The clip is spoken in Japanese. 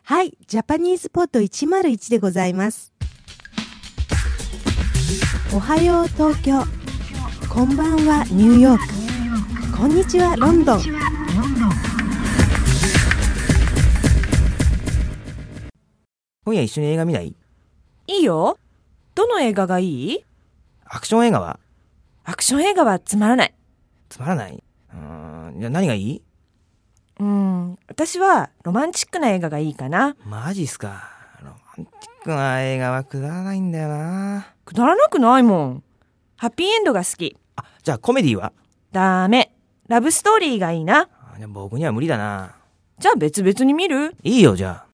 はい、ジャパニーズポット101でございます。おはよう東京、こんばんはニューヨーク、こんにちはロンドン。 今夜一緒に映画見ない？ いいよ。どの映画がいい？ アクション映画は？ アクション映画はつまらない。 つまらない？じゃあ何がいい？ 私はロマンチックな映画がいいかな。 マジっすか。ロマンチックな映画はくだらないんだよな。 くだらなくないもん。ハッピーエンドが好き。 じゃあコメディは？ ダメ。ラブストーリーがいいな。 じゃあ僕には無理だな。 じゃあ別々に見る？ いいよ、じゃあ。